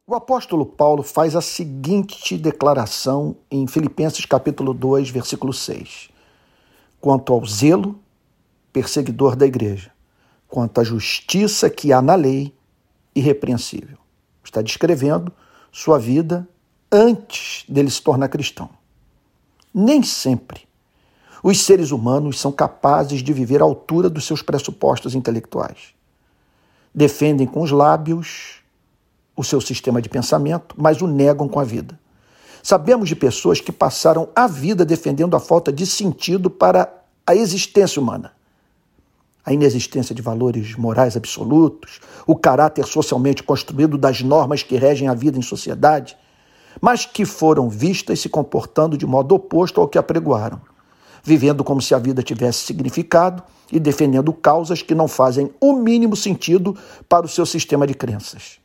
O apóstolo Paulo faz a seguinte declaração em Filipenses capítulo 2, versículo 6. Quanto ao zelo perseguidor da igreja, quanto à justiça que há na lei, irrepreensível. Está descrevendo sua vida antes dele se tornar cristão. Nem sempre os seres humanos são capazes de viver à altura dos seus pressupostos intelectuais. Defendem com os lábios o seu sistema de pensamento, mas o negam com a vida. Sabemos de pessoas que passaram a vida defendendo a falta de sentido para a existência humana. A inexistência de valores morais absolutos, o caráter socialmente construído das normas que regem a vida em sociedade, mas que foram vistas se comportando de modo oposto ao que apregoaram, vivendo como se a vida tivesse significado e defendendo causas que não fazem o mínimo sentido para o seu sistema de crenças.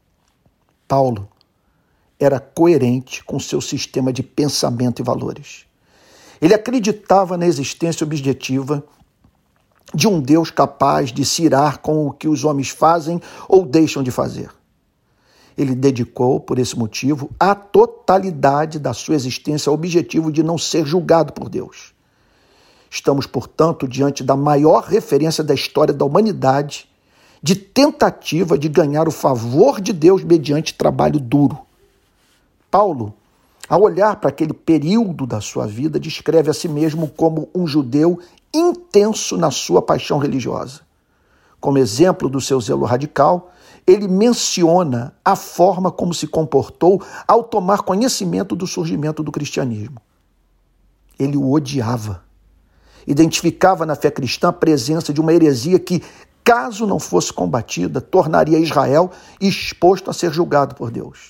Paulo era coerente com seu sistema de pensamento e valores. Ele acreditava na existência objetiva de um Deus capaz de se irar com o que os homens fazem ou deixam de fazer. Ele dedicou, por esse motivo, a totalidade da sua existência ao objetivo de não ser julgado por Deus. Estamos, portanto, diante da maior referência da história da humanidade de tentativa de ganhar o favor de Deus mediante trabalho duro. Paulo, ao olhar para aquele período da sua vida, descreve a si mesmo como um judeu intenso na sua paixão religiosa. Como exemplo do seu zelo radical, ele menciona a forma como se comportou ao tomar conhecimento do surgimento do cristianismo. Ele o odiava. Identificava na fé cristã a presença de uma heresia que, caso não fosse combatida, tornaria Israel exposto a ser julgado por Deus.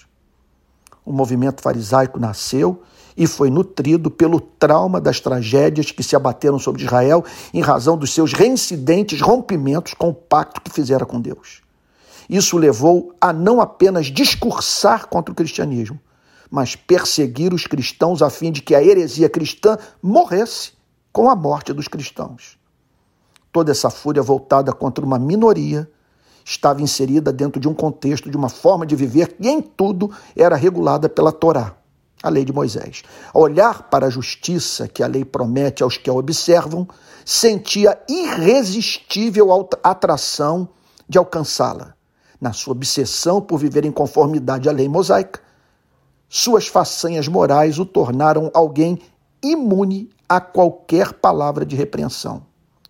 O movimento farisaico nasceu e foi nutrido pelo trauma das tragédias que se abateram sobre Israel em razão dos seus reincidentes rompimentos com o pacto que fizera com Deus. Isso levou a não apenas discursar contra o cristianismo, mas perseguir os cristãos a fim de que a heresia cristã morresse com a morte dos cristãos. Toda essa fúria voltada contra uma minoria estava inserida dentro de um contexto, de uma forma de viver que em tudo era regulada pela Torá, a lei de Moisés. Ao olhar para a justiça que a lei promete aos que a observam, sentia irresistível atração de alcançá-la. Na sua obsessão por viver em conformidade à lei mosaica, suas façanhas morais o tornaram alguém imune a qualquer palavra de repreensão.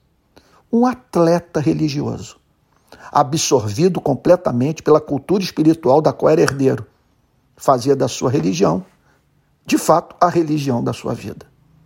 Um atleta religioso, absorvido completamente pela cultura espiritual da qual era herdeiro, fazia da sua religião, de fato, a religião da sua vida.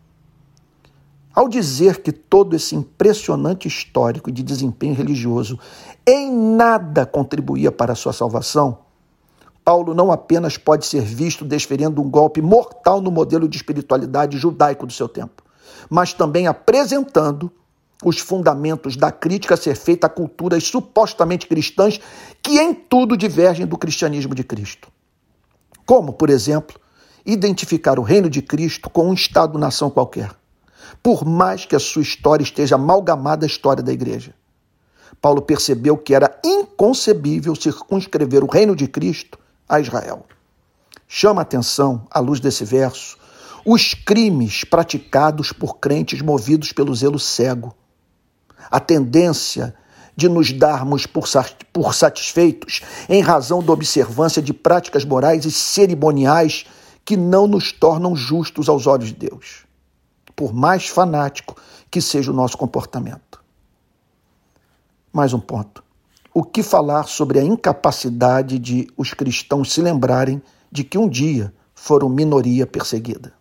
Ao dizer que todo esse impressionante histórico de desempenho religioso em nada contribuía para a sua salvação, Paulo não apenas pode ser visto desferindo um golpe mortal no modelo de espiritualidade judaico do seu tempo, mas também apresentando os fundamentos da crítica a ser feita a culturas supostamente cristãs que em tudo divergem do cristianismo de Cristo. Como, por exemplo, identificar o reino de Cristo com um Estado-nação qualquer, por mais que a sua história esteja amalgamada à história da igreja. Paulo percebeu que era inconcebível circunscrever o reino de Cristo a Israel. Chama a atenção, à luz desse verso, os crimes praticados por crentes movidos pelo zelo cego. A tendência de nos darmos por satisfeitos em razão da observância de práticas morais e cerimoniais que não nos tornam justos aos olhos de Deus, por mais fanático que seja o nosso comportamento. Mais um ponto. O que falar sobre a incapacidade de os cristãos se lembrarem de que um dia foram minoria perseguida?